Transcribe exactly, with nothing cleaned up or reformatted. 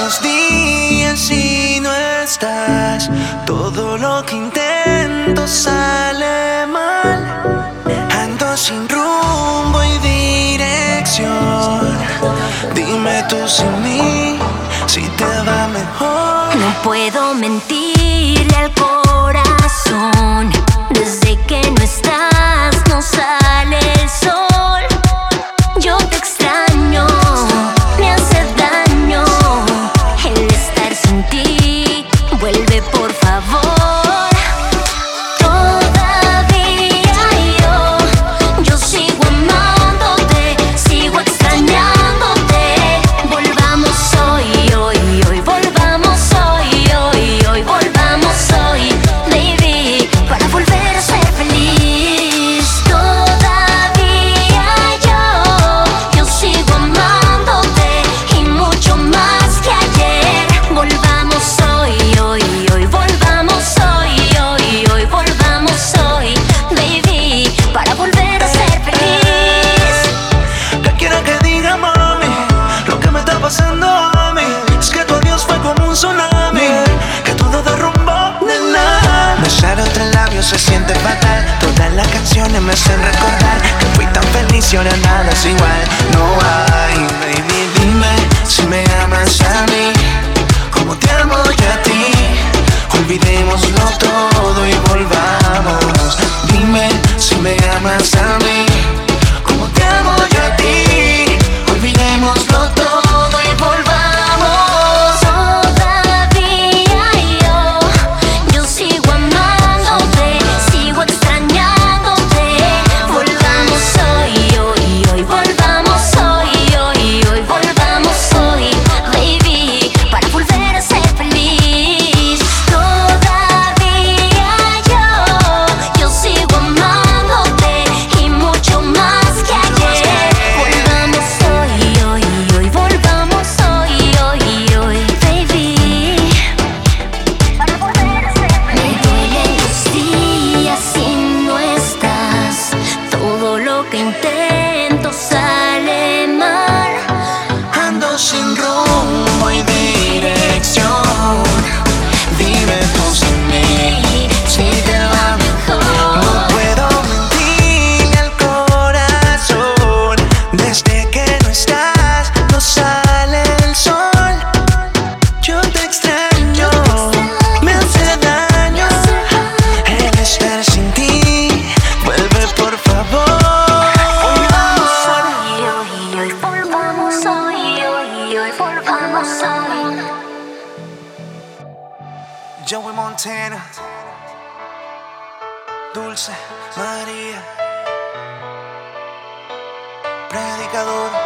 los días y no estás. Todo lo que intento sale mal. Ando sin rumbo y dirección. Dime tú sin mí si te va mejor. No puedo mentirle al corazón. Desde que no estás no sale el sol. Yo te extraño, me hace daño el estar sin ti. Vuelve por favor. Todavía yo, yo sigo amándote, sigo extrañándote. Volvamos hoy, hoy, hoy, volvamos hoy, hoy, hoy, volvamos hoy, baby, para volver a ser feliz. Todavía yo, yo sigo amándote y mucho más que ayer. Volvamos hoy, hoy, hoy, volvamos hoy, hoy, hoy, volvamos hoy, baby, para volver a ser feliz. ¿Qué quiero que diga, mami? Lo que me está pasando a mí es que tu adiós fue como un tsunami, que todo derrumbó, nena. Besar otro labio se siente fatal. Todas las canciones me hacen recordar que fui tan feliz y ahora nada es igual. No hay, baby, dime si me amas a mí como te amo yo a ti. Olvidémoslo todo y volvamos. Dime si me amas a mí como te amo yo a ti. Olvidémoslo todo y volvamos. Todavía yo, yo sigo amándote, sigo extrañándote. Volvamos hoy, hoy, hoy, volvamos hoy, hoy, hoy, volvamos hoy, baby, para volver a ser feliz. Todavía yo, yo sigo amándote y mucho más que ayer. Volvamos hoy, hoy, hoy, volvamos hoy, hoy, hoy, baby, para volver a ser feliz. Me duelen los días si no estás. Todo lo que intento sale mal. Ando sin rumbo y dirección. Dime tú sin mí si te va mejor. No puedo mentirle al corazón. Desde que no estás no sale el sol. Yo te extraño, me hace daño el estar sin ti. Vuelve por favor. Volvamos hoy, hoy, hoy, volvamos hoy, hoy, hoy, volvamos hoy. Joey Montana, Dulce María, Predicador.